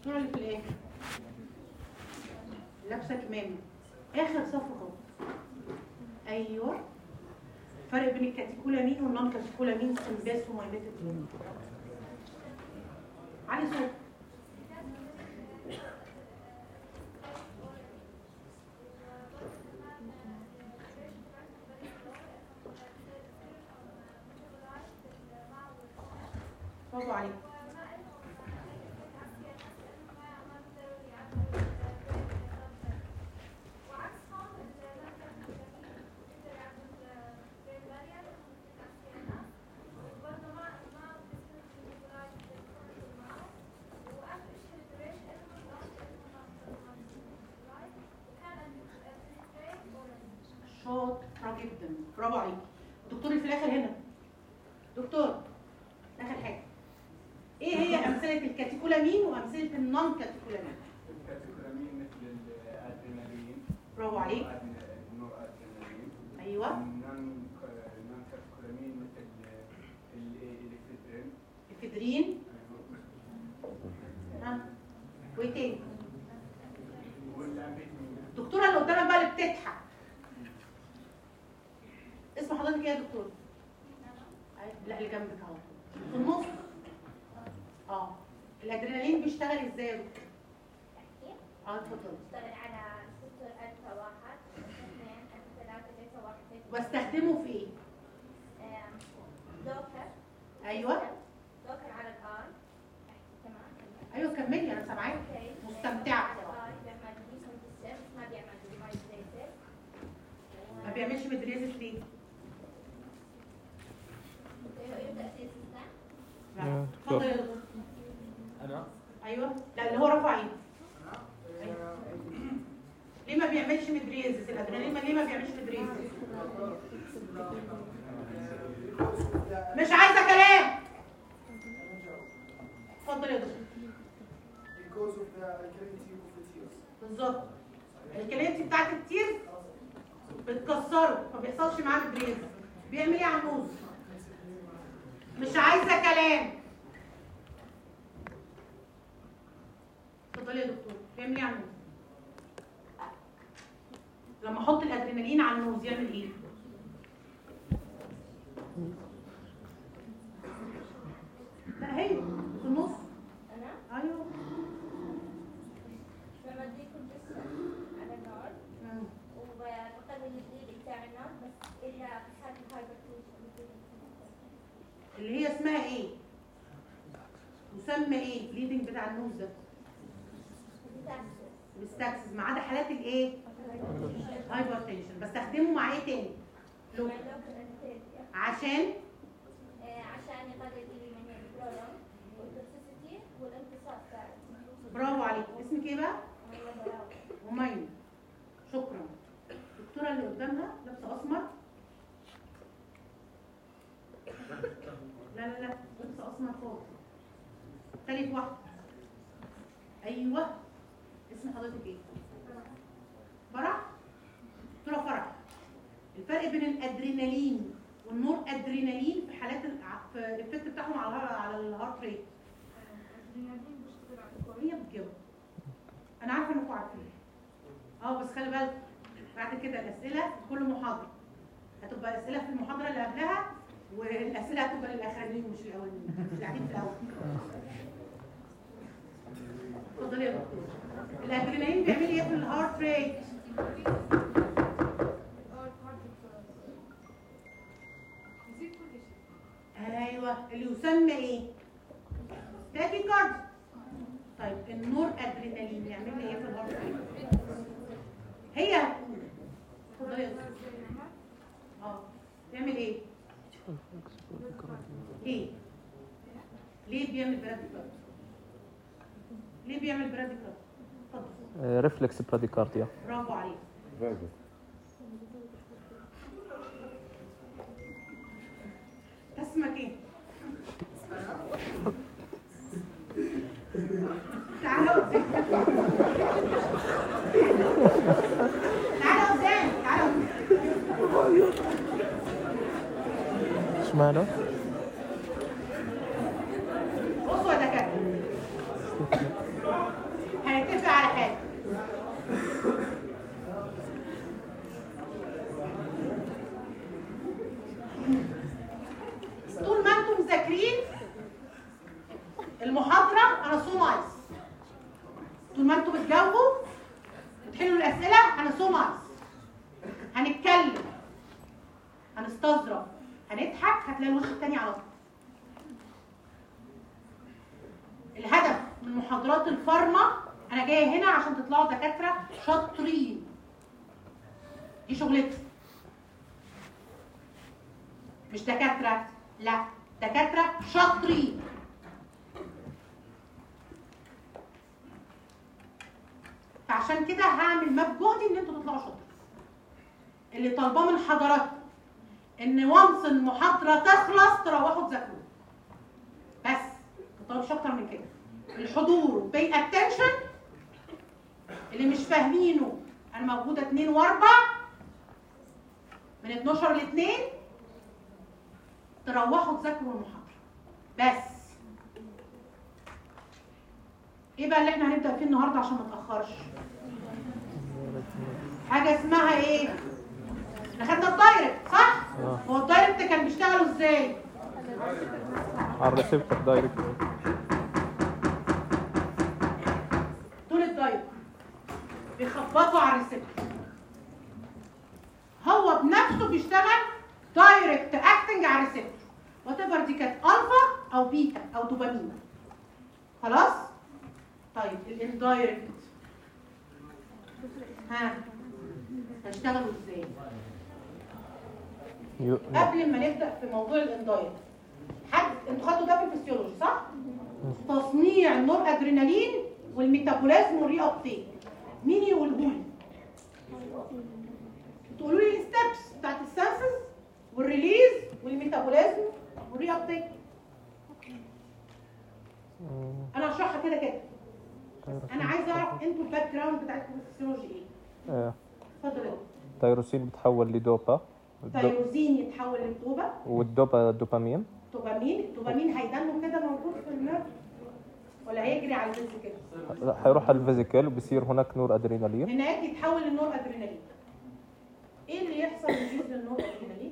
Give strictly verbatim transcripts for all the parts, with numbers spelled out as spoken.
الصورة اللي في الاخر لابسة كمامة اخر صف خالص. ايوه فرق بين الكاتيكولامين والنون كاتيكولامين سمباس ومايميتين. علي صوت. برافو عليك. شاطرة جدا برافو عليك. الدكتور اللي في الاخر هنا دكتور اخر حاجه ايه هي امثله الكاتيكولامين وامثله النون كاتيكولامين؟ الكاتيكولامين مثل الادرينالين. برافو عليك. النور ادرينالين. ايوه. النون النون كاتيكولامين مثل الافيدرين. الافيدرين. ها وايه تاني؟ الدكتوره اللي قدامك بقى اللي بتضحك اسم حضرتك ايه يا دكتور؟ لا اللي جنبك اهو في النص. اه الادرينالين بيشتغل ازاي يا دكتور؟ اه اتفضلي. بيشتغل على ستة ألف واحد اثنين ألف ثلاثة ألف واحد. واستخدمه في ايه؟ دوكر. ايوه دوكر على الآن. تمام. ايوه كملي انا سامعاكي مستمتعه. بيعمل ديسون بالسيرف ما بيعمل ديمايزيتر. ما بيعملش مدريزس ليه؟ يبدأ سيستم. لا اتفضل يا دكتور. انا؟ ايوه لا اللي هو رفع ايده. أيوة. ليه ما بيعملش مدريزس؟ الادرينالين ليه ما بيعملش مدريزس؟ مش عايزه كلام. اتفضل يا دكتور. بالظبط الكليتي بتاعت التير بتكسره ما بيحصلش معاه مدريزس. بيعمل ايه على النوز؟ مش عايزه كلام. اتفضلي يا دكتور. بيعمل ايه على النوز؟ لما احط الادرينالين على النوز يعمل ايه؟ لا هي في النص. أنا؟ ايوه. بمديكم جسم على النار وبقلل الدليل بتاع النار بس إلا في حالة الهايبرتنشن. اللي هي اسمها ايه؟ يسمى ايه؟ الليدنج بتاع النوز ده؟ بستاكسس ما عدا حالات الايه؟ هايبرتنشن. بستخدمه مع ايه تاني؟ لو عشان عشان يقلل من البرولم والتوكسيسيتي والامتصاص بتاعه. برافو عليك. اسمك ايه بقى؟ أميمة. شكرا. الدكتوره اللي قدامها لابسه اسمر. لا لا لا لابسه اسمر خالص. ثالث واحده. ايوه اسم حضرتك ايه؟ فرح؟ دكتوره فرح. الفرق بين الادرينالين والنور ادرينالين في حالات في الافكت بتاعهم على على الهارت ريت. الادرينالين بيشتغل على الكورية. هي بتجاوب. انا عارفه انكم عارفين. اه بس خلي بالك بعد كده الاسئله في كل محاضره هتبقى اسئله في المحاضره اللي قبلها والاسئله هتبقى للاخرانيين مش الاولانيين مش اللي قاعدين في الاول. اتفضلي يا دكتور. الادرينالين بيعمل ايه في الهارت ريت؟ ايوه اللي يسمى ايه؟ تاكيكارد. طيب النور ادرينالين يعمل لي ايه في الهارت ريت؟ هي هتقول. اتفضلي يا دكتور. اه بيعمل ايه؟ ايه؟ ليه بيعمل براديكارد؟ ليه بيعمل براديكارد؟ اتفضل. ريفلكس براديكارديا. برافو عليك. اسمك ايه؟ تعالى قدام. تعالى قدام. تعالى قدام. اشمعنى؟ بصوا يا دكاتره المحاضره انا سو نايس. طول ما انتوا بتجاوبوا بتحلوا الاسئله انا سو نايس. هنتكلم، هنستظرف، هنضحك، هتلاقي الوش التاني على طول. الهدف من محاضرات الفارما انا جايه هنا عشان تطلعوا دكاتره شاطرين. دي شغلتي. مش دكاتره، لا دكاتره شاطرين. فعشان كده هعمل ما بجهدي ان انتوا تطلعوا شاطرين. اللي طالباه من حضراتكم ان وانس المحاضره تخلص تروحوا تذاكروا بس، ما طلبش اكتر من كده. الحضور وبي اتنشن. اللي مش فاهمينه انا موجوده اتنين واربع من اتناشر ل اتنين، تروحوا تذاكروا المحاضره بس. ايه بقى اللي احنا هنبدا فيه النهارده عشان ما نتاخرش؟ حاجه اسمها ايه؟ احنا خدنا الدايركت صح؟ اه. هو الدايركت كان بيشتغلوا ازاي؟ على الريسبتور دايركت. دول الدايركت بيخبطوا على الريسبتور. هو بنفسه بيشتغل دايركت اكتنج على الريسبتور، وات ايفر دي كانت الفا او بيتا او دوبامين. خلاص؟ طيب الاندايركت ها هيشتغلوا ازاي؟ يو... قبل ما نبدا في موضوع الاندايركت، حد انتوا خدتوا ده في الفسيولوجي صح؟ تصنيع النور ادرينالين والميتابوليزم والري ابتيك. مين يقوله لي؟ تقولوا لي الستبس بتاعت السنسز والريليز والميتابوليزم والري ابتيك. انا هشرحها كده كده. انا عايزه اعرف انتوا الباك جراوند بتاعتكم في الفسيولوجي ايه؟ اه. اتفضل. تيروسين بتحول لدوبا. تيروزين يتحول للدوبا. والدوبا دوبامين. دوبامين، الدوبامين هيدنه كده موجود في النيرف ولا هيجري على الفيزيكال؟ هيروح على الفيزيكال وبيصير هناك نور ادرينالين. هناك يتحول للنور ادرينالين. ايه اللي يحصل يجيب للنور ادرينالين؟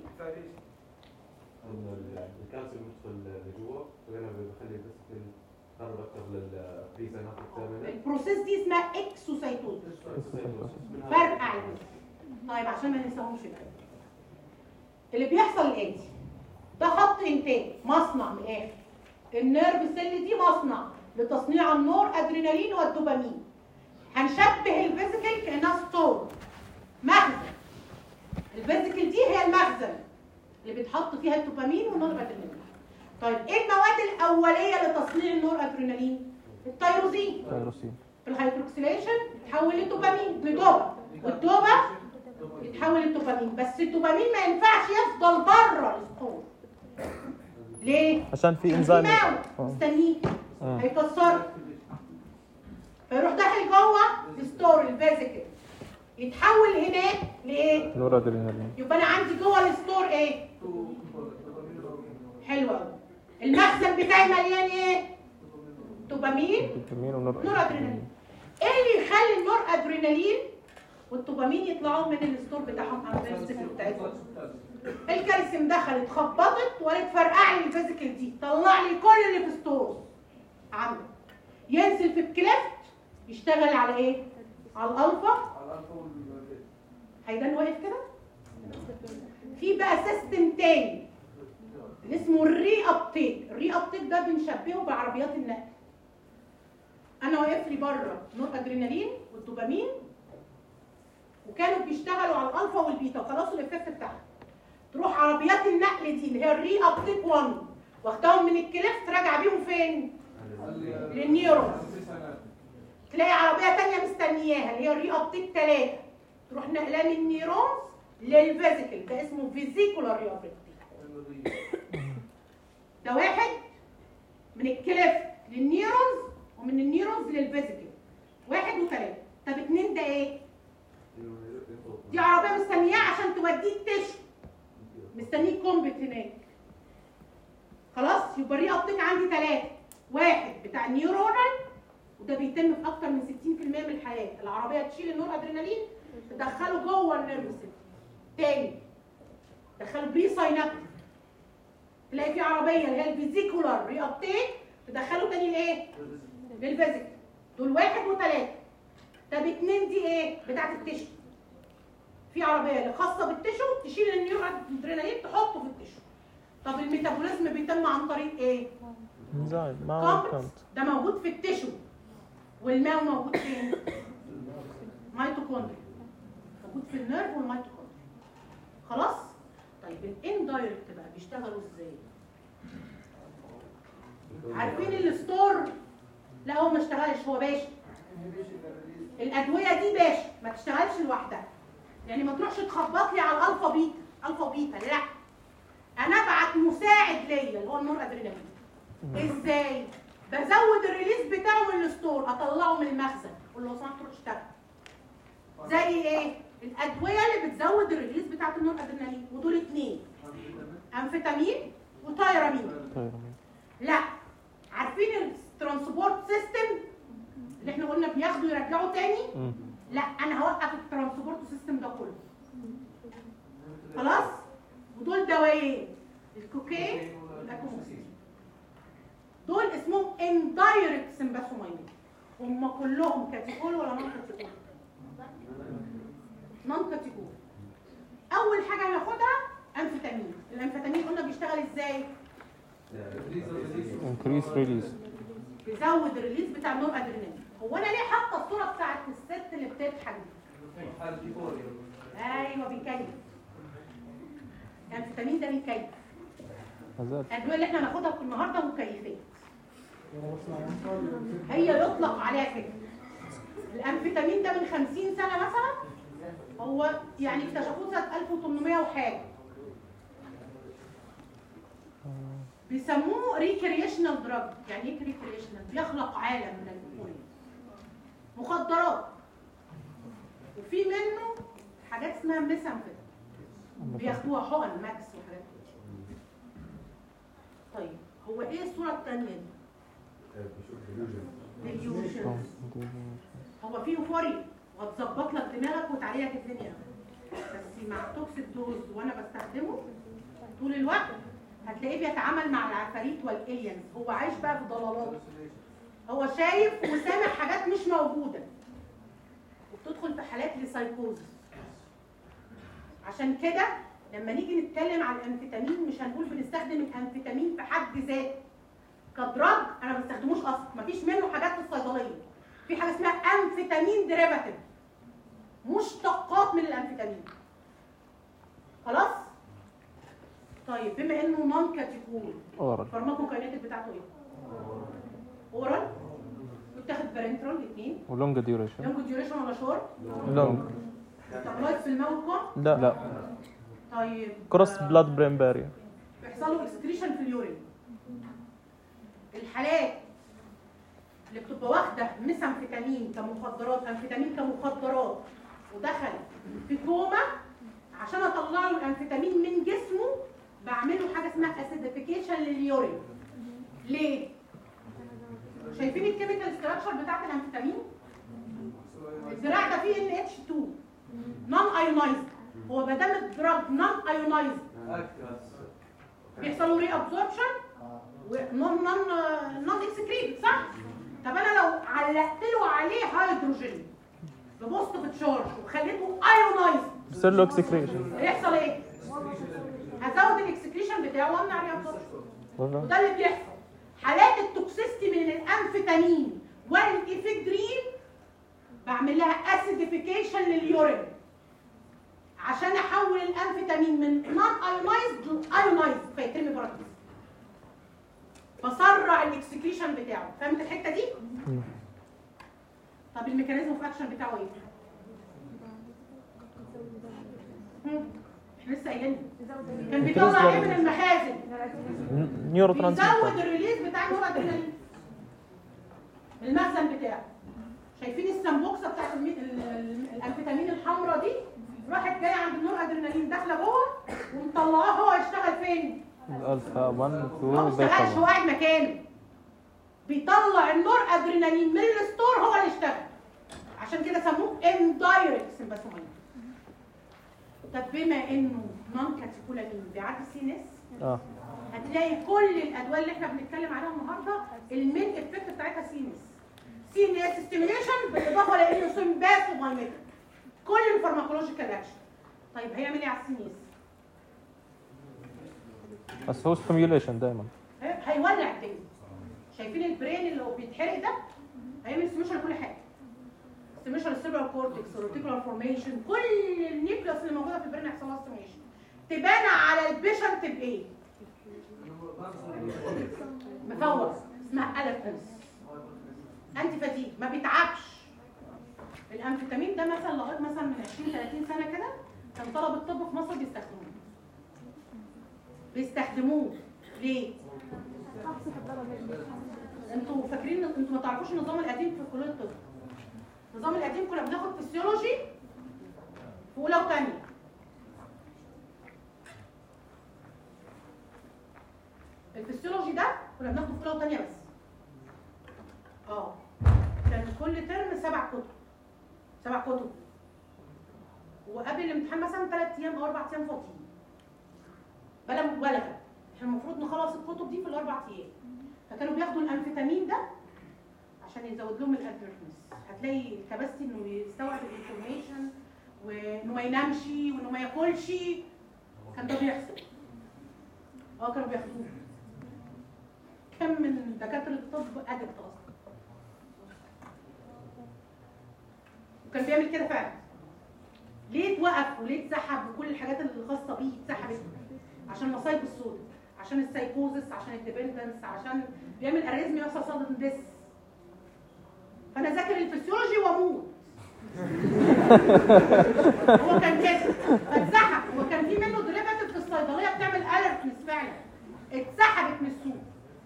الكالسيوم يدخل لجوه وهنا بيخلي الفيزيكال قرب اكثر للبري سينابتيك تيرمينال. البروسيس دي اسمها اكسوسايتوزس. فرق عين. طيب عشان ما ننساهمش بقى. اللي بيحصل الاتي، ده خط انتاج، مصنع من الاخر. النيرف سيل دي مصنع لتصنيع النور ادرينالين والدوبامين. هنشبه الفيزيكال كانها ستور، مخزن. الفيزيكال دي هي المخزن اللي بيتحط فيها الدوبامين والنور ادرينالين. طيب ايه المواد الاوليه لتصنيع النور ادرينالين؟ التيروزين. تيروسين. في الهيدروكسيليشن يتحول لدوبامين لدوبا، والدوبا يتحول للدوبامين. بس الدوبامين ما ينفعش يفضل بره الستور. ليه؟ عشان في انزيم مستنيه هيكسر، فيروح داخل جوه الستور الفيزيكال، يتحول هناك لايه؟ نور ادرينالين. يبقى انا عندي جوه الستور ايه؟ حلو قوي. المخزن بتاعي مليان ايه؟ دوبامين ونور ادرينالين. ايه اللي يخلي النور ادرينالين والدوبامين يطلعوا من الستور بتاعهم على الفيزيكال بتاعتهم؟ الكالسيوم دخل اتخبطت ولا تفرقع لي الفيزيكال دي، طلع لي كل اللي في ستور عندك. ينزل في الكليفت يشتغل على ايه؟ على الالفا. على الالفا والبيتا. هيدان واقف كده؟ في بقى سيستم تاني اللي اسمه الري ابتيك. الري ابتيك ده بنشبهه بعربيات النقل. انا واقف لي بره نور ادرينالين والدوبامين وكانوا بيشتغلوا على الالفا والبيتا وخلصوا الايفكت بتاعهم. تروح عربيات النقل دي اللي هي الري ابتيك واحد واخداهم من الكليفت راجع بيهم فين؟ للنيورونز. تلاقي عربيه ثانيه مستنياها اللي هي الري ابتيك ثلاثة تروح نقلها من النيورونز للفيزيكال. ده اسمه فيزيكولار ري ابتيك. ده واحد من الكليفت للنيورونز ومن النيورونز للفيزيكال. واحد وثلاثة. طب اتنين ده ايه؟ دي عربيه مستنياه عشان توديه التشو، مستنيه كومبت هناك. خلاص يبقى الري ابتيك عندي ثلاثه. واحد بتاع النيورونال وده بيتم في اكتر من ستين في المية من الحالات. العربيه تشيل النور ادرينالين تدخله جوه النيرف سيل. تاني تدخله بري ساينابتيك. تلاقي في عربيه اللي هي الفيزيكولار ري ابتيك تدخله تاني لايه؟ للفيزيك. دول واحد وثلاثه. طب اتنين دي ايه؟ بتاعت التشو. في عربيه خاصه بالتشو تشيل النيور ادرينالين تحطه في التشو. طب الميتابوليزم بيتم عن طريق ايه؟ انزيم ما كومبلكس ده موجود في التشو. والماء موجود فين؟ ميتوكوندريا. موجود في النيرف والميتوكوندريا. خلاص؟ طيب الاندايركت بقى بيشتغلوا ازاي؟ عارفين الستور؟ لا هو ما اشتغلش، هو باشا. الادويه دي باشا ما تشتغلش لوحدها. يعني ما تروحش تخبط لي على الالفا بيتا، الفا بيتا لا. انا ابعت مساعد ليا اللي هو النور ادرينالين. ازاي؟ بزود الريليز بتاعه من الستور، اطلعه من المخزن، اقول له لو سمحت روح اشتغل. زي ايه؟ الادويه اللي بتزود الريليز بتاعه النور ادرينالين، ودول اثنين. امفيتامين وتايرامين. لا عارفين الترانسبورت سيستم اللي احنا قلنا بياخدوا يرجعوا تاني؟ لا انا هوقف الترانسبورت سيستم ده كله. خلاص؟ ودول دوايين، الكوكايين والاكوموكسين. دول اسمهم اندايركت سمباثوماينين. هم كلهم كاتيكول ولا نون كاتيكول؟ نون كاتيكول. اول حاجه هناخدها امفيتامين. الامفيتامين قلنا بيشتغل ازاي؟ increase release. بيزود الريليز بتاع النور ادرينالين. هو انا ليه حاطه الصوره بتاعت الست اللي بتضحك دي؟ ايوه بيكيف. الامفيتامين ده بيكيف. الادويه اللي احنا هناخدها النهارده مكيفات. هي يطلق عليها كده. الامفيتامين ده من خمسين سنه مثلا، هو يعني اكتشفوه سنه ألف وثمانمائة وحاجه. بيسموه ريكريشنال دراج. يعني ايه ريكريشنال؟ بيخلق عالم من الكحول. مخدرات. وفي منه حاجات اسمها ميثامفيتامين بياخدوها حقن ماكس وحاجات كده. طيب هو ايه الصوره الثانيه دي؟ ديليوجن. هو فيه يوفوريا وهتظبط لك دماغك وتعليك الدنيا، بس مع التوكسيك دوز وانا بستخدمه طول الوقت هتلاقيه بيتعامل مع العفاريت والالينز. هو عايش بقى في ضلالات. هو شايف وسامع حاجات مش موجوده، وبتدخل في حالات لسايكوزس. عشان كده لما نيجي نتكلم عن الامفيتامين مش هنقول بنستخدم الامفيتامين في حد ذاته كدراج. انا ما بستخدموش اصلا، مفيش منه حاجات في الصيدليه. في حاجه اسمها امفيتامين ديريفاتيف، مشتقات من الامفيتامين. خلاص؟ طيب بما انه نون كاتيكول، الفارماكوكاينيتيك بتاعته ايه؟ اورال. بتاخد بارنترول الاثنين. ولونج ديوريشن. لونج ديوريشن ولا شورت؟ لونج. طب في الماوث كوم؟ لا لا. طيب كروس بلاد برين بارير. بيحصل له اكسكريشن في اليورين. الحالات اللي بتبقى واخده ميثامفيتامين كمخدرات، امفيتامين كمخدرات، ودخل في كوما، عشان اطلع له الامفيتامين من جسمه بعمله حاجه اسمها اسيديفيكيشن لليورين. ليه؟ شايفين الكيميكال ستراكشر بتاعت الامفيتامين؟ الدراع ده فيه ان اتش اتنين نون ايونايزد. هو ما دام الدراج نون ايونايزد بيحصل له ري ابزوربشن ونون نون نون اكسكريت، صح؟ طب انا لو علقت له عليه هيدروجين ببوزيتيف تشارج وخليته ايونايزد بيصير له اكسكريشن. هيحصل ايه؟ هزود الاكسكريشن بتاعه وامنع ري ابزوربشن. وده اللي بيحصل. حالات التوكسيستي من الامفيتامين والافيدرين بعمل لها اسيديفيكيشن لليورين عشان احول الامفيتامين من نون ايونايزد لايونايزد فيترمي بره الجسم. بسرع الاكسكريشن بتاعه. فهمت الحته دي؟ طب الميكانيزم اوف اكشن بتاعه ايه؟ احنا لسه قايلين كان بيطلع ايه من المخازن؟ نيورو ترانسميتر. بيزود الريليز بتاع النور ادرينالين المخزن بتاعه. شايفين السمبوكسه بتاعت الامفيتامين الحمراء دي؟ راحت جايه عند النور ادرينالين داخله جوه ومطلعاه. هو يشتغل فين؟ الالفا واحد اتنين هو ما بيتا اشتغلش، هو واحد. قاعد مكانه. بيطلع النور ادرينالين من الستور، هو اللي اشتغل. عشان كده سموه اندايركت سمباثوماين. طب بما انه نون كاتيكولامين بيعدي السي ان اس، اه هتلاقي كل الادويه اللي احنا بنتكلم عليها النهارده المين افكت بتاعتها سي ان اس. سي ان اس ستيميوليشن بالاضافه لانه سمباث ومايميتك كل الفارماكولوجيكال اكشن. طيب هيعمل ايه على السي ان اس؟ بس هو ستيميوليشن دايما هيولع الدنيا. شايفين البرين اللي هو بيتحرق ده؟ هيعمل ستيميوليشن لكل حاجه. ستيميوليشن للسيربرال كورتكس والريتيكولار فورميشن، كل النيوكليوس اللي موجوده في البرين هيحصل لها ستيميوليشن. تبان على البيشنت بايه؟ مفوق، اسمها الفنس. انتي فاتيج، ما بيتعبش. الامفيتامين ده مثلا لغايه مثلا من عشرين ثلاثين سنه كده كان طلب الطب في مصر بيستخدموه. بيستخدموه ليه؟ انتوا فاكرين انتوا ما تعرفوش النظام القديم في كليه الطب. النظام القديم كنا بناخد فسيولوجي في اولى وثانيه. الفسيولوجي ده كنا بناخده في اولى وثانيه بس. اه كان كل ترم سبع كتب. سبع كتب. وقبل الامتحان مثلا ثلاث ايام او اربع ايام فاضيين. بلا مبالغه. احنا المفروض نخلص الكتب دي في الاربع ايام. فكانوا بياخدوا الامفيتامين ده عشان يزود لهم الادرينالين. هتلاقي الكباستي انه يستوعب الانفورميشن وانه ما ينامش وانه ما ياكلش. كان ده بيحصل. اه كانوا بياخدوه. كم من دكاتره الطب ادبت اصلا. وكان بيعمل كده فعلا. ليه اتوقف وليه اتسحب وكل الحاجات اللي الخاصه بيه اتسحبت؟ عشان مصايب الصوت، عشان السايكوزس، عشان الديبندنس، عشان بيعمل اريزمي يحصل صدمه ديس. فانا ذاكر الفسيولوجي واموت. هو كان كده فاتسحب. هو كان في منه ديريفاتيف في الصيدليه بتعمل الرتنس فعلا. اتسحبت من السوق.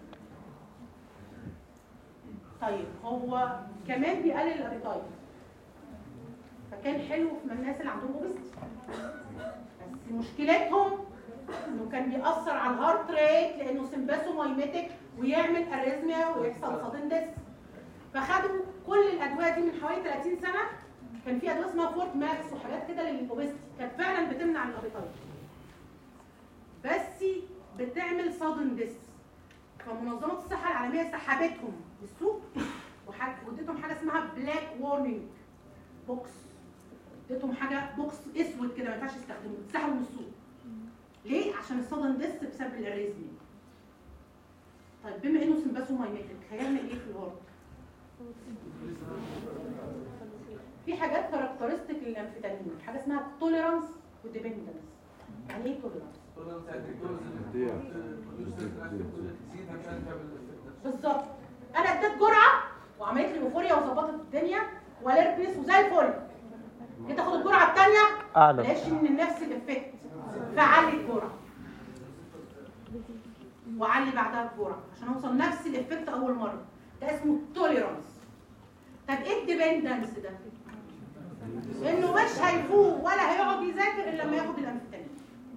طيب هو كمان بيقلل الابيتايت. فكان حلو في الناس اللي عندهم اوبستي. بس مشكلتهم انه كان بيأثر على الهارت ريت لانه سمباسو مايميتك ويعمل اريزميا ويحصل صدمه ديس. فخدوا كل الادويه دي من حوالي ثلاثين سنه. كان في ادويه اسمها فورت ماكس وحاجات كده للاوبستي كانت فعلا بتمنع الابيتايت. بس بتعمل صدمه ديس. فمنظمه الصحه العالميه سحبتهم من السوق واديتهم حاجه اسمها بلاك وورنينج بوكس. اديتهم حاجه بوكس اسود كده ما ينفعش يستخدموه. اتسحبوا من السوق. ليه؟ عشان الصدن ديس بسبب الاريزمي. طيب بما انه سمباسو مايميتك هيعمل ايه في الهارت؟ في حاجات كاركترستيك للانفيتامين، حاجه اسمها توليرانس وديبندنس. يعني ايه توليرانس؟ بالظبط. انا اديت جرعه وعملت لي ايفوريا وظبطت الدنيا واليربنس وزي الفل. جيت اخد الجرعه الثانيه اعلى ملاقيش ان نفس الافكت. فعلي الجرعه وعلي بعدها الجرعه عشان اوصل نفس الافكت اول مره. ده اسمه توليرانس. طب ايه الديبندنس ده؟ انه مش هيفوق ولا هيقعد يذاكر الا لما ياخد الامفيتامين.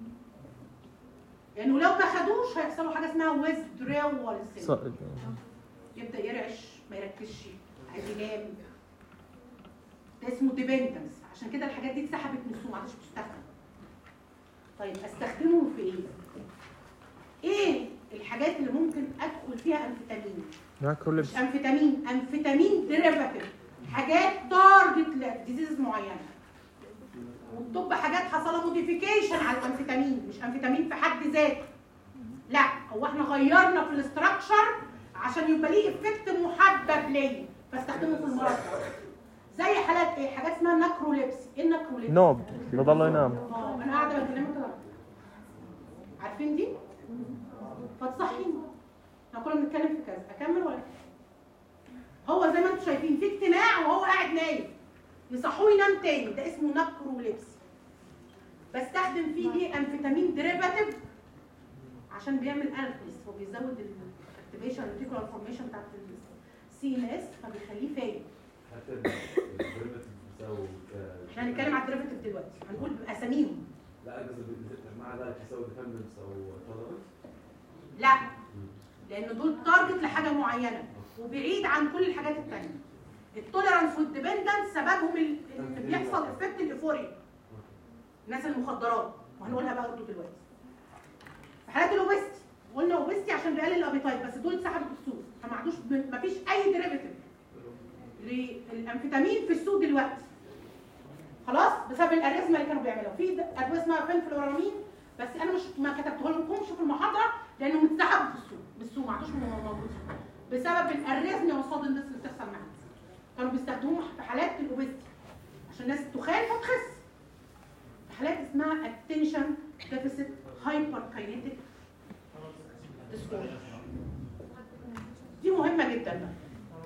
لانه لو ما خدوش هيحصل له حاجه اسمها ويزدراول سيندروم. يبدا يرعش ما يركزش عايز ينام. ده اسمه ديبندنس. عشان كده الحاجات دي اتسحبت من السوق ما عادش بتستخدم. طيب استخدمه في ايه؟ ايه الحاجات اللي ممكن ادخل فيها امفيتامين؟ مش امفيتامين، امفيتامين ديريفاتيف. حاجات تارجت لديزيز معينه. والطب حاجات حصل موديفيكيشن على الامفيتامين، مش امفيتامين في حد ذاته. لا، هو احنا غيرنا في الاستراكشر عشان يبقى ليه افكت محبب ليا فاستخدمه في المرض. زي حالات ايه؟ حاجات اسمها ناكروليبسي. ايه الناكروليبسي؟ نوم بيضل ينام. اه انا قاعده بكلمك كده. عارفين دي؟ فتصحيني. احنا كنا بنتكلم في كذا، اكمل ولا هو زي ما انتم شايفين في اجتماع وهو قاعد نايم يصحوه ينام تاني. ده اسمه ناكروليبسي. بستخدم فيه ايه؟ امفيتامين ديريفاتيف عشان بيعمل الفيس وبيزود الاكتيفيشن الريتيكولار فورميشن بتاعت السي ان اس فبيخليه فايق. حتى الديريفاتيف بيساوي احنا هنتكلم على الديريفاتيف دلوقتي، هنقول باساميهم. لا بس مع ذلك يساوي ديبندنس او تولرنس؟ لا، لان دول تارجت لحاجه معينه وبعيد عن كل الحاجات الثانيه. التوليرانس والديبندنس سببهم اللي بيحصل افكت الايفوريا. الناس المخدرات وهنقولها بقى برضه دلوقتي. في حالات الاوبستي قلنا اوبستي عشان بيقلل الابيتايت بس دول اتسحبوا في السوق فما عادوش ما فيش اي ديريفيتيف. الامفيتامين في السوق دلوقتي خلاص بسبب الاريزما اللي كانوا بيعملوها. في ادويه اسمها فينفلورامين بس انا مش ما كتبته لكمش في المحاضره لانه متسحب في السوق بالسوق ما عادوش موجود بسبب الاريزما والصدى الناس اللي بتحصل معاها. كانوا بيستخدموه في حالات الاوبستي عشان الناس تخاف فتخس. في حالات اسمها اتنشن ديفيسيت هايبر كاينيتيك ديسوردر. دي مهمه جدا بقى.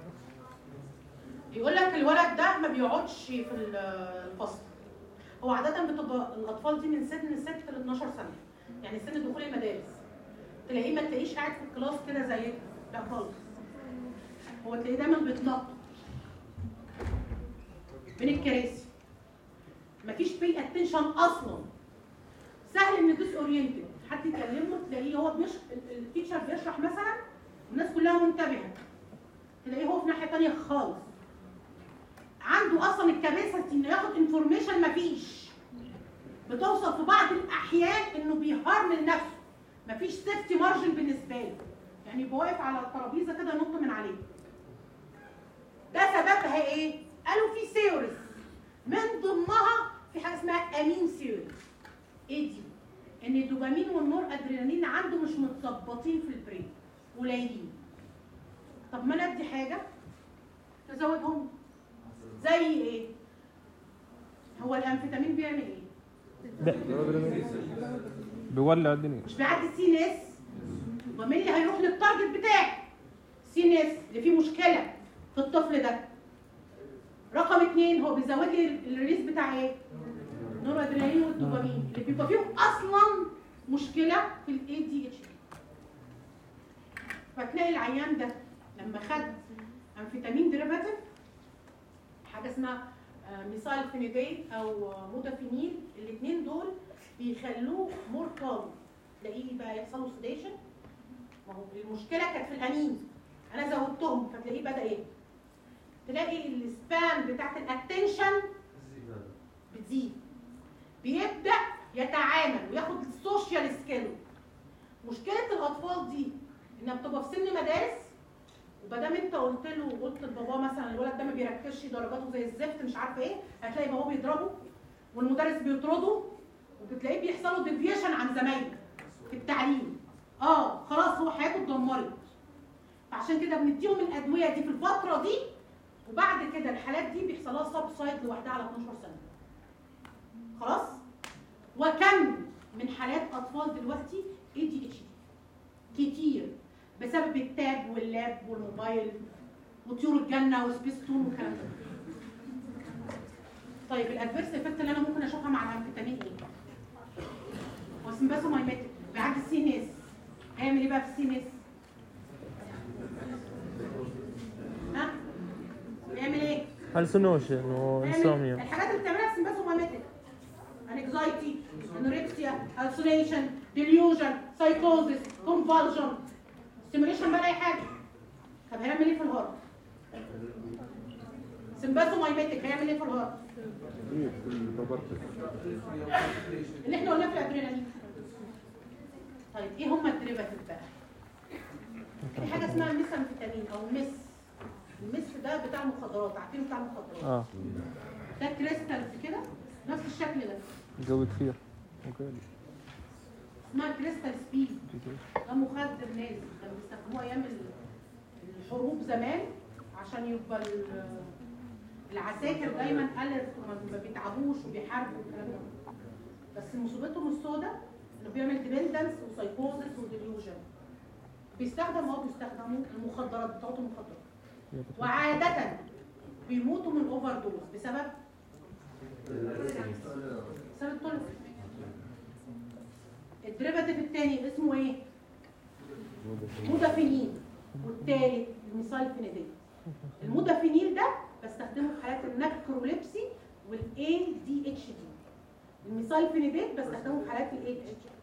يقول لك الولد ده ما بيقعدش في الفصل. هو عاده بتبقى الاطفال دي من سن ستة ل اتناشر سنه يعني سن دخول المدارس. تلاقيه ما تلاقيش قاعد في الكلاس كده زيك لا خالص. هو تلاقيه دايما بيتنطط من الكراسي. مفيش بي اتنشن اصلا. سهل ان ديس اورينتد حد يكلمه تلاقيه هو بيش التيتشر بيشرح مثلا والناس كلها منتبهه. تلاقيه هو في ناحيه ثانيه خالص. عنده اصلا الكباسيتي انه ياخد انفورميشن مفيش. بتوصل في بعض الاحيان انه بيهرمل نفسه. مفيش سيفتي مارجن بالنسبه له. يعني يبقى واقف على الترابيزه كده ينط من عليه. ده سببها ايه؟ قالوا في ثيوريز من ضمنها في حاجه اسمها امين ثيوري. ايه دي؟ ان الدوبامين والنور ادرينالين عنده مش متظبطين في البرين قليلين. طب ما ندي حاجه تزودهم زي ايه؟ هو الامفيتامين بيعمل ايه؟ بيولع الدنيا. مش بيعدي السي ناس. ومين اللي هيروح للتارجت بتاعي؟ سي ناس اللي فيه مشكله في الطفل ده. رقم اثنين هو بيزود لي الريليز بتاع ايه؟ نور ادرينالين والدوبامين اللي بيبقى فيهم اصلا مشكله في الاي دي اتش. فتلاقي العيان ده لما خد امفيتامين ديريفاتيف حاجه اسمها ميثايل فينيديت او مودافينيل، الاثنين دول بيخلوه مور كالم. تلاقيه بقى يحصل له سيديشن. ما هو المشكله كانت في الامين. انا زودتهم فتلاقيه بدا ايه؟ تلاقي السبان بتاعت الاتنشن بتزيد. بيبدا يتعامل وياخد السوشيال سكيل. مشكله الاطفال دي انها بتبقى في سن مدارس وبدام انت قلت له قلت لباباه مثلا الولد ده ما بيركزش درجاته زي الزفت مش عارفه ايه، هتلاقي باباه بيضربه والمدرس بيطرده وبتلاقيه بيحصل له ديفيشن عن زمايله في التعليم. اه خلاص هو حياته اتدمرت. فعشان كده بنديهم الادويه دي في الفتره دي وبعد كده الحالات دي بيحصل لها سب سايد لوحدها على اتناشر سنه. خلاص؟ وكم من حالات اطفال دلوقتي اي دي اتش دي كتير بسبب التاب واللاب والموبايل وطيور الجنه وسبيس تون والكلام ده. طيب الادفيرس افكت اللي انا ممكن اشوفها مع الامفيتامين ايه؟ هو سمباثومايماتيك بيعدي السي ان اس. هيعمل ايه بقى في السي ان اس؟ ها؟ بيعمل ايه؟ هالسنوشن وانسوميا. الحاجات اللي بتعملها السمباثومايماتيك انكزايتي، انوركسيا، هالسونيشن، ديليوجن، سايكوزيس، كونفالجن، ستيميوليشن بقى اي حاجه. طب هيعمل ايه في الهارت؟ سمباثومايماتيك هيعمل ايه في الهارت؟ اللي احنا قلناه في الادرينالين. طيب ايه هم الديريفاتيف بقى؟ في حاجه اسمها ميس امفيتامين او ميس. الميس ده بتاع المخدرات، عارفين بتاع المخدرات. اه ده كريستالز كده نفس الشكل ده. جو كتير. اوكي. اسمها كريستال سبيد. ده مخدر نازل كانوا بيستخدموه ايام الحروب زمان عشان يبقى العساكر دايما اليرت وما بيتعبوش وبيحاربوا والكلام ده. بس مصيبتهم السوداء انه بيعمل ديبندنس وسايكوزس وديليوجن. بيستخدم اه بيستخدموا المخدرات بتاعتهم مخدرات. وعادة بيموتوا من اوفر دوز بسبب بسبب التولف. الديريفاتيف الثاني اسمه ايه؟ مودافينيل. والثالث الميثايل فينيديل. المودافينيل ده بستخدمه في حالات النكروليبسي والاي دي اتش دي. الميثايل فينيديل بستخدمه في حالات الاي دي اتش دي.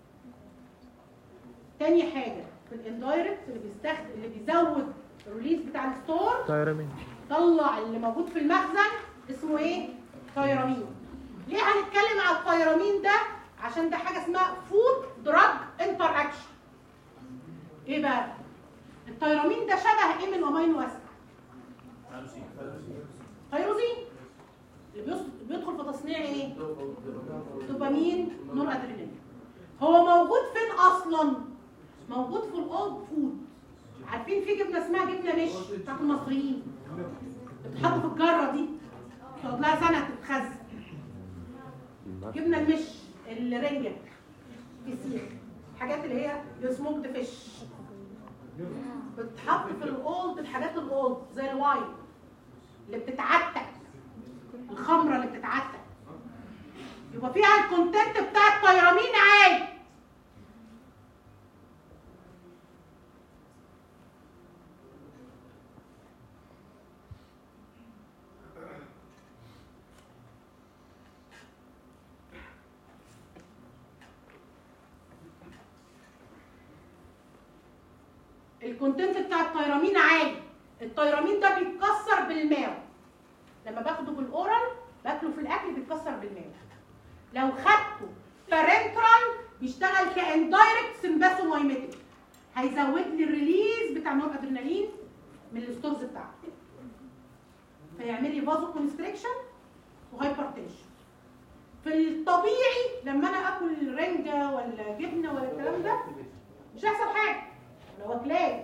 تاني حاجه في الاندايركت اللي بيستخدم اللي بيزود الريليز بتاع الستور تايرامين. طلع اللي موجود في المخزن اسمه ايه؟ تايرامين. ليه هنتكلم على التايرامين ده؟ عشان ده حاجه اسمها فود دراج انتر اكشن. ايه بقى؟ التايرامين ده شبه ايه من الامينو اسيد؟ تيروزين اللي بيص- بيدخل في تصنيع ايه؟ دوبامين نور ادرينالين. هو موجود فين اصلا؟ موجود في الاولد فود. عارفين في جبنه اسمها جبنه مش بتاعت المصريين، بتتحط في الجره دي تقعد لها سنه تتخزن. جبنه المش، الرنجه، فسيخ، الحاجات اللي هي السموكد فيش بتتحط في الاولد، الحاجات الاولد زي الواين اللي بتتعتق، الخمره اللي بتتعتق يبقى فيها الكونتنت بتاع التيرامين عالي. الكونتنت بتاع التيرامين عالي. التيرامين ده بيتكسر بالماء، لما باخده بالاورال باكله في الاكل بيتكسر بالماء. لو خدته بارنترال بيشتغل كاندايركت سمباثومايميتيك، هيزود لي الريليز بتاع نور ادرينالين من الستورز بتاعته، فيعمل لي فازو كونستريكشن وهايبرتنشن. في الطبيعي لما انا اكل رنجه ولا جبنه ولا الكلام ده مش هيحصل حاجه، انا واكلاه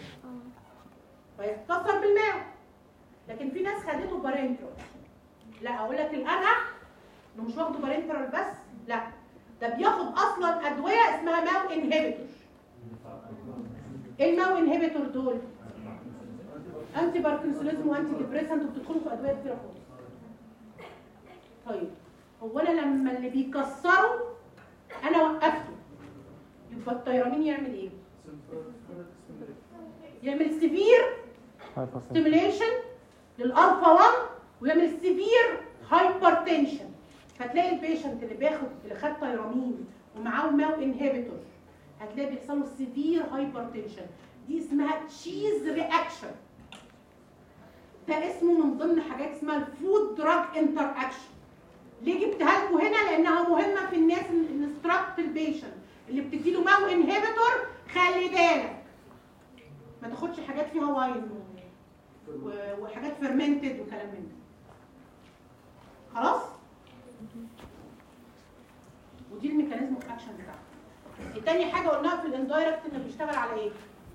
فيتكسر بالماء. لكن في ناس خدته بارنترال، لا اقول لك الانح انه مش واخده بارنترال بس، لا ده بياخد اصلا ادويه اسمها ماو انهبيتور. ايه الماو انهبيتور دول؟ انتي باركنسونيزم وانتي ديبريسنت، وبتدخلوا في ادويه كتير خالص. طيب هو انا لما اللي بيكسروا انا وقفته يبقى التيرامين يعمل ايه؟ يعمل سيفير ستيميليشن للالفا واحد ويعمل سيفير هايبرتنشن. فتلاقي البيشنت اللي بياخد اللي خد تيرامين ومعاه ماو انهبيتور هتلاقي بيحصل له سيفير هايبرتنشن. دي اسمها تشيز رياكشن. ده اسمه من ضمن حاجات اسمها الفود دراج انتر اكشن. ليه جبتها لكم هنا؟ لانها مهمه في الناس الانستراكت البيشنت اللي بتدي له ماو انهبيتور. خلي بالك ما تاخدش حاجات فيها واين وحاجات فيرمنتد وكلام من ده. خلاص؟ ودي الميكانيزم اوف اكشن بتاعته. التاني حاجه قلناها في الاندايركت انه بيشتغل على ايه؟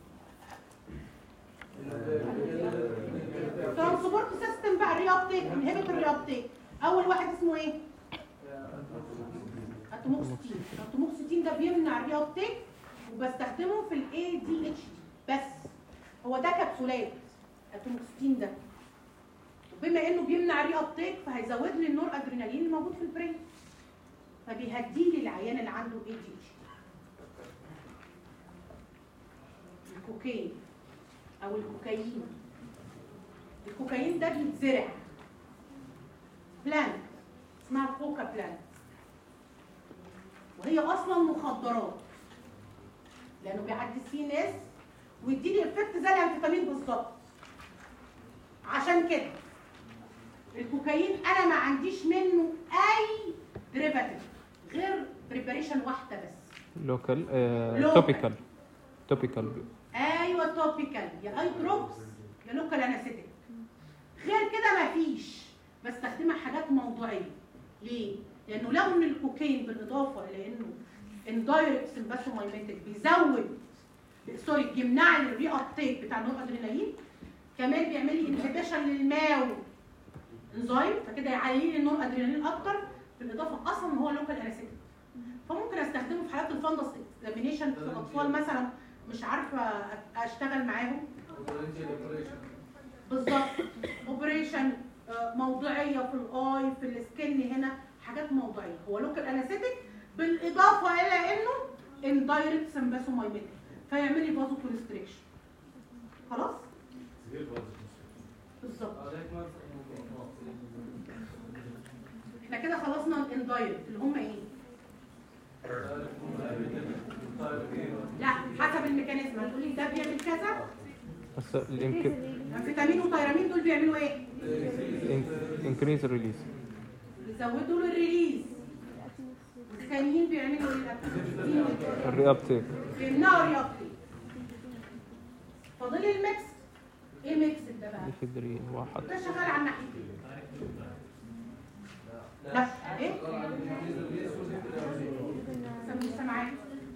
ترانسبورت سيستم بقى، ريابتيك، انهبيتور ريابتيك. اول واحد اسمه ايه؟ اتوموكسيتين. الاتوموكسيتين ده بيمنع الريابتيك وبستخدمه في الاي دي اتش بس. هو ده كبسولات اتوموكسيتين ده، وبما انه بيمنع الريابتيك فهيزود لي النور ادرينالين الموجود في البرين، فبيهدي لي العيان اللي عنده اي دي اتش. الكوكايين او الكوكايين، الكوكايين ده بيتزرع بلانت اسمها كوكا بلانت، وهي اصلا مخدرات لانه بيعدي فيه ناس ويديني افكت زي الانفيتامين بالظبط. عشان كده الكوكايين انا ما عنديش منه اي ديريفاتيف غير بريباريشن واحده بس، لوكال توبيكال. توبيكال ايوه توبيكال، يا اي دروبس يا لوكال انستيك. غير كده مفيش. بستخدمها حاجات موضوعيه. ليه؟ لانه لو ان الكوكايين بالاضافه الى انه اندايركت سمباثومايميتيك بيزود سوري بيمنع لي الري ابتيك بتاع النور ادرينالين، كمان بيعمل لي انهبيشن للماو انزيم، فكده يعلي لي النور ادرينالين اكتر. بالاضافه اصلا هو لوكال انستيك، فممكن استخدمه في حالات الفندس اكزامينيشن في الاطفال مثلا مش عارفه اشتغل معاهم بالظبط. اوبريشن موضوعيه في الاي في السكن، هنا حاجات موضوعيه. هو لوكال انستيك بالاضافه الى انه اندايركت سمباثومايميتيك فيعمل لي فازو كونستريكشن. خلاص؟ بالظبط. احنا كده خلصنا الاندايركت اللي هم ايه؟ لا حسب الميكانيزم هتقولي ده بيعمل كذا. بس الانك الفيتامين والتيرامين دول بيعملوا ايه؟ انكريز الريليز، بيزودوا له الريليز. الثانيين بيعملوا ايه؟ الريابتيك، بيمنعوا الريابتيك. فاضل الميكس ايه ميكسد ده بقى؟ افيدرين واحد. ده شغال على الناحيتين. لا ايه؟ سمي سمعات.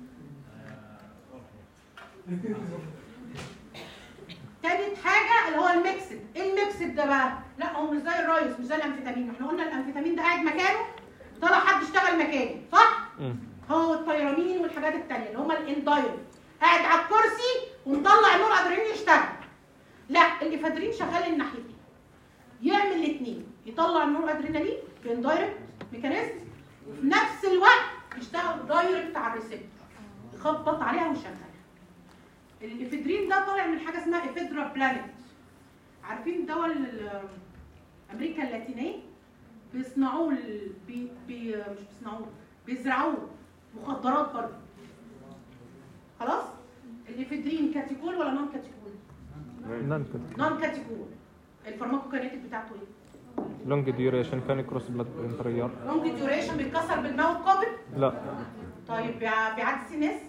تالت حاجه اللي هو الميكسد. ايه الميكسد ده بقى؟ لا هو مش زي الرايس، مش زي الامفيتامين. احنا قلنا الامفيتامين ده قاعد مكانه طلع حد اشتغل مكانه، صح؟ امم هو التيرامين والحاجات التانيه اللي هم الاندايركت، قاعد على الكرسي ومطلع نور ادرينالين يشتغل. لا الافادرين شغال الناحيتين، يعمل الاثنين، يطلع النور ادرينالين باندايركت ميكانيزم، وفي نفس الوقت يشتغل دايركت على الريسبتور، يخبط عليها ويشغلها. الافيدرين ده طالع من حاجه اسمها افيدرا بلانت. عارفين دول امريكا اللاتينيه بيصنعوه بي بي مش بيصنعوه بيزرعوه مخدرات برضه. خلاص؟ الافيدرين كاتيكول ولا نون كاتيكول؟ نون كاتيكول. نون كاتيكول. الفارماكوكاينيتيك بتاعته ايه؟ لونج ديوريشن كان يكروس بلاد برينتريال. لونج ديوريشن بيتكسر بالماوث كوبل؟ لا. طيب بيع- بيعدي سي ناس؟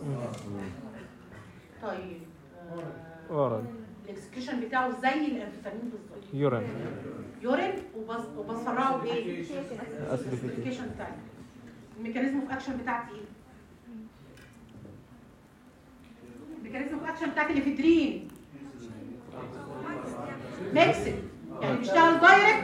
طيب ورد. الاكسكريشن بتاعه زي الامفيتامين بالظبط. يورين. يورين وبص وبصرعه بايه؟ اسيديفيكيشن. الاسيديفيكيشن بتاعتي. الميكانيزم اوف اكشن بتاعتي ايه؟ الميكانيزم اوف اكشن بتاعت الافيدرين ميكسد، يعني بيشتغل دايركت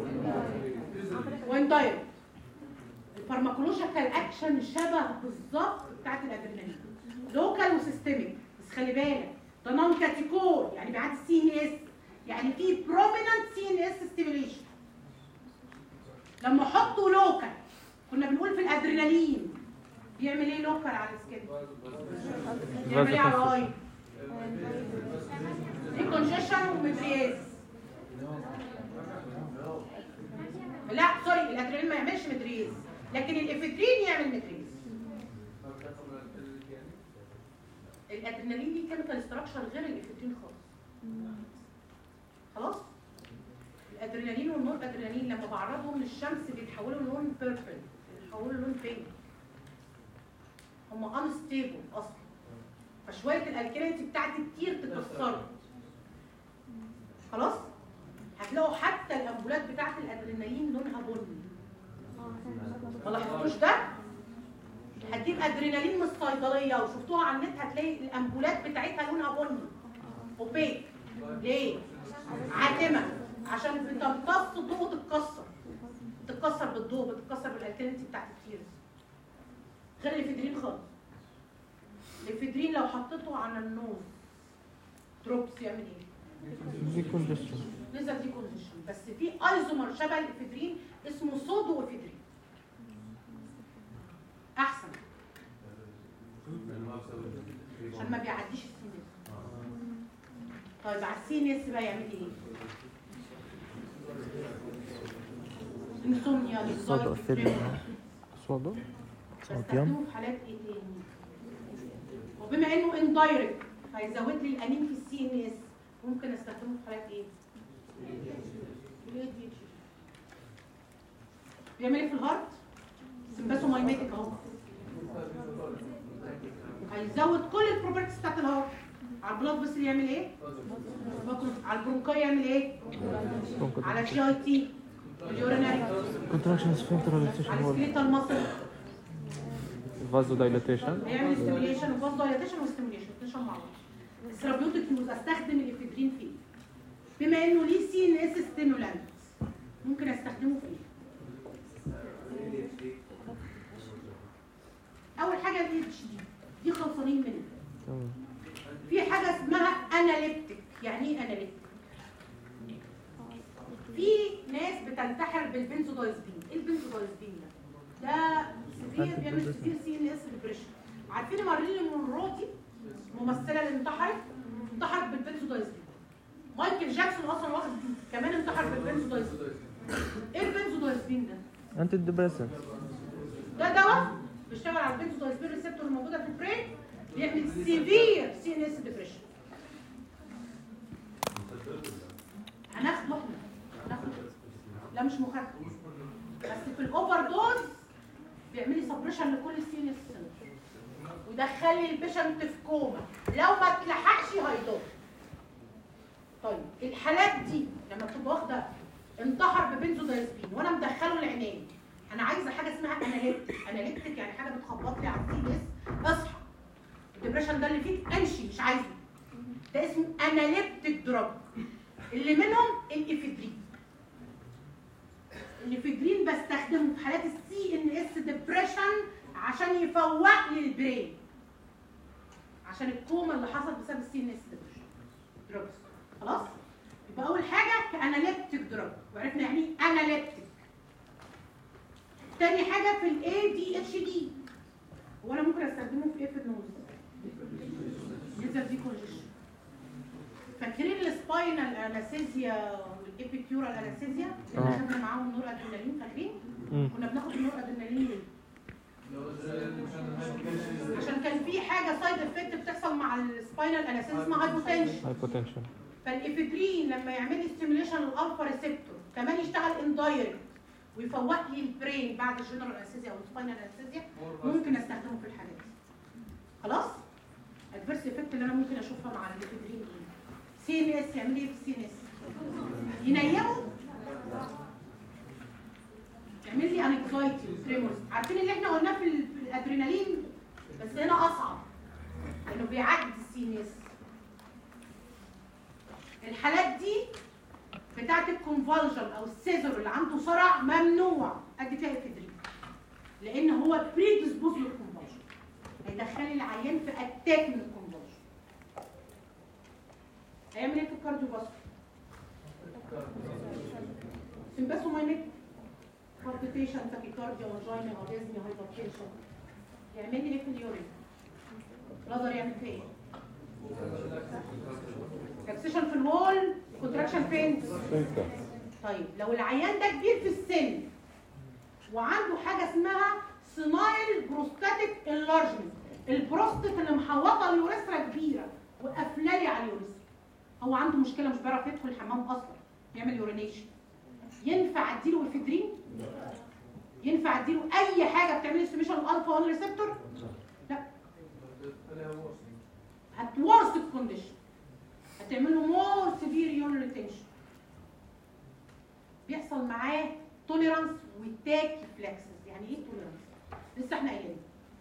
وان دايركت. الفارماكولوجيكال اكشن شبه بالظبط بتاعت الادرينالين، لوكال وسيستميك، بس خلي بالك ده نون كاتيكول يعني بيعدي سي ان اس، يعني في بروميننت سي ان اس ستيميوليشن. لما احطه لوكال كنا بنقول في الادرينالين بيعمل ايه لوكال على السكين؟ بيعمل ايه على الاي؟ ديكونجيشن ومدرياز. لا سوري الادرينالين ما يعملش مدرياز، لكن الافيدرين يعمل مدرياز. الادرينالين دي كيميكال ستراكشر غير الافيدرين خالص. خلاص؟ الادرينالين والنور ادرينالين لما بعرضهم للشمس بيتحولوا لون بيربل، بيتحولوا لون بينك. هم انستيبل اصلا، فشويه الالكاليتي بتاعتي كتير تتكسروا. خلاص؟ هتلاقوا حتى الامبولات بتاعت الادرينالين لونها بني. ما لاحظتوش ده؟ هتجيب ادرينالين من الصيدليه وشفتوها على النت هتلاقي الامبولات بتاعتها لونها بني اوبيك. ليه؟ عاتمه، عشان بتمتص الضوء وتتكسر. بتتكسر بالضوء، بتتكسر بالالكاليتي بتاعت الكيرز. غير الافيدرين خالص. الافيدرين لو حطيته على النوز دروبس يعمل ايه؟ ديكونجيشن. نزل ديكونجيشن، بس في ايزومر شبه الافيدرين اسمه سودو افيدرين. احسن عشان ما بيعديش السي ان اس. طيب على السي ان اس بقى يعمل ايه؟ انسومنيا، صودا افيدرين. صودا. بستخدمه في حالات ايه تاني؟ وبما انه اندايركت هيزود لي الانين في السي ان اس، ممكن استخدمه في حالات ايه؟ بيعمل ايه في الهارت؟ سمباثومايميتيك اهو. هيزود كل البروبرتيز بتاعت الهارت. على البلاد بس اللي يعمل ايه؟ على البرونكاي يعمل ايه؟ على الجي اي تي اليورينري كونتراكشن سفنكتر ريليتيشن على هو السكليتال ماسل فازو دايلاتيشن. هيعمل ستيميوليشن وفاز دايلاتيشن وستيميوليشن الاثنين مع بعض. الثيرابيوتيك يوز استخدم الافيدرين فيه بما انه ليه سي ان اس ستيمولانت، ممكن استخدمه فيه. اول حاجه الاي اتش دي دي خلصانين منها. في حاجه اسمها اناليبتيك. يعني ايه اناليبتيك؟ في ناس بتنتحر بالبنزودايزبين. ايه البنزودايزبين ده؟ ده سفير بيعمل سفير سي ان اس ديبريشن. عارفين مارلين مونرو دي الممثله اللي انتحرت؟ انتحرت بالبنزودايزبين. مايكل جاكسون اصلا واخد كمان انتحر بالبنزودايزبين. ايه البنزودايزبين ده؟ انتي ديبريسنت. ده دواء بيشتغل على البنزودايزبين ريسبتور الموجوده في البرين، بيعمل سيفير سي ان اس ديبريشن. هناخده احنا هناخده لا مش مخدر، بس في الاوفر دوز بيعمل لي سبريشن لكل السي ان اس ويدخل لي البيشنت في كوما. لو ما اتلحقش هيضر. طيب الحالات دي لما بتبقى واخده انتحر ببنزودايزبين وانا مدخله العنايه، انا عايزه حاجه اسمها اناليتيك. اناليتيك يعني حاجه بتخبط لي على السي اس، اصحى الدبريشن ده اللي فيك امشي مش عايزه. ده اسمه اناليتيك دراج، اللي منهم الافيدرين. الافيدرين بستخدمه في حالات السي ان اس ديبريشن عشان يفوق لي البرين، عشان الكوما اللي حصل بسبب السي ان اس ديبريشن دراجز. خلاص؟ يبقى اول حاجه كاناليتيك دراج، وعرفنا يعني ايه اناليتيك. تاني حاجه في الاي دي اتش دي، هو انا ممكن استخدمه في ايه في النوز؟ نيزل دي كونجيشن. فاكرين السباينال انستيزيا والابيكيورال انستيزيا اللي خدنا معاهم نور ادرينالين؟ فاكرين؟ كنا بناخد النور ادرينالين ليه؟ عشان كان في حاجه سايد افكت بتحصل مع السباينال انستيزيا اسمها هايبوتنشن. هايبوتنشن. فالافيدرين لما يعمل لي ستيميوليشن للالفا ريسبتور كمان يشتغل اندايركت ويفوق لي البرين بعد الجنرال انستيزيا او السباينال انستيزيا، ممكن استخدمه في الحالات دي. خلاص؟ الادفيرس افكت اللي انا ممكن اشوفها مع الافيدرين ايه؟ سي ان اس يعمل ايه في السي ان اس؟ ينيمه، يعمل لي انكزايتي وتريمورز. عارفين اللي احنا قلناه في الادرينالين بس هنا اصعب لانه بيعدي السي ان اس. الحالات دي بتاعت الكونفالجن او السيزر اللي عنده صرع ممنوع ادي فيها افيدرين، لان هو بريديسبوز للكونفالجن، هيدخل العيان في اتاك من الكونفالجن. هيعمل ايه في الكارديو فاسكولار؟ سمباسومايميك، بالبيتيشن، تاكيكارديا، وانجينا، اوريزميا، هايبرتنشن. يعمل لي ايه في اليورين؟ لازر يعمل فيه ايه؟ اكسيشن في الوول، كونتراكشن فين؟ طيب لو العيان ده كبير في السن وعنده حاجه اسمها سينايل بروستاتيك انلارجمنت، البروستات اللي محوطه اليوريثرا كبيره وقافله لي على اليوريثرا، هو عنده مشكله مش بيعرف يدخل الحمام اصلا، يعمل يورينيشن، ينفع اديله افيدرين؟ ينفع اديله اي حاجه بتعمل ستيميشن الالفا واحد ريسبتور؟ لا، هتورث الكونديشن، هتعمل له مور سيفير يورين ريتنشن، بيحصل معاه توليرانس وتاكي فلكسس. يعني ايه توليرانس؟ لسه احنا قايلين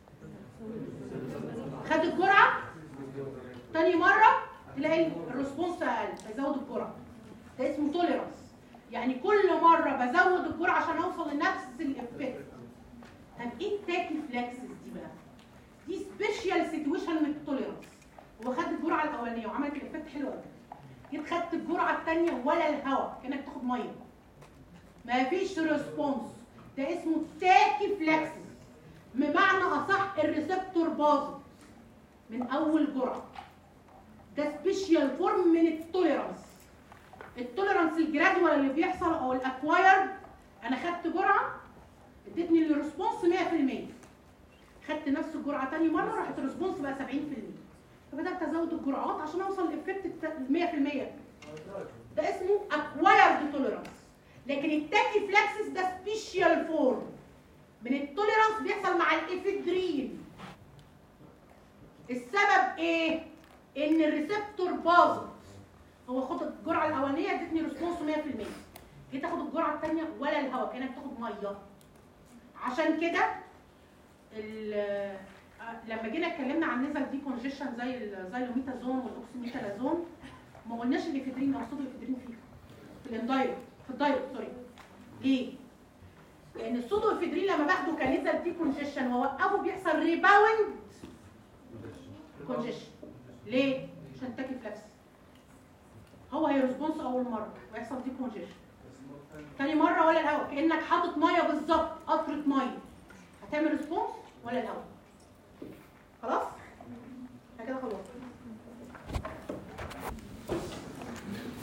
خد الجرعه تاني مره تلاقي الريسبونس اقل، بيزود الجرعه، ده اسمه توليرانس. يعني كل مره بزود الجرعه عشان اوصل لنفس الافكت. طب ايه التاكي فلكسس دي بقى؟ دي سبيشال سيتويشن من التوليرانس. هو خد الجرعه الاولانيه وعملت الافكت حلو قوي، جيت خدت الجرعه الثانيه ولا الهواء، كانك تاخد ميه، مفيش ريسبونس، ده اسمه تاكي فلكسس. بمعنى اصح الريسبتور باظت من اول جرعه، ده سبيشال فورم من التوليرانس. التوليرانس الجرادوال اللي بيحصل او الاكوايرد، انا خدت جرعه ادتني الريسبونس مية في المية، خدت نفس الجرعه ثاني مره راحت الريسبونس بقى سبعين في المية، فبدات ازود الجرعات عشان اوصل للافكت مية في المية. ده اسمه اكوايرد توليرانس. لكن التاكي فلكسس ده سبيشال فورم من التوليرانس بيحصل مع الافيدرين. السبب ايه؟ ان الريسبتور باظت، هو خد الجرعه الاولانيه ادتني ريسبونس مية في المية، جيت اخد الجرعه الثانيه ولا الهواء، كانك تاخد ميه. عشان كده لما جينا اتكلمنا عن نزل دي كونجيشن زي الزايلوميتازون والاوكسيميتازون، ما قلناش الافيدرين، نقصد الافيدرين فيها في الاندايركت، في الدايركت سوري. ليه؟ لان السودو افيدرين لما باخده كنزل دي كونجيشن واوقفه بيحصل ريباوند كونجيشن. ليه؟ عشان تاكي فلكس، هو هيرسبونس اول مره ويحصل دي كونجيشن، تاني مره ولا الهواء، كانك حاطط ميه بالظبط، قطره ميه، هتعمل ريسبونس ولا الهواء. خلاص؟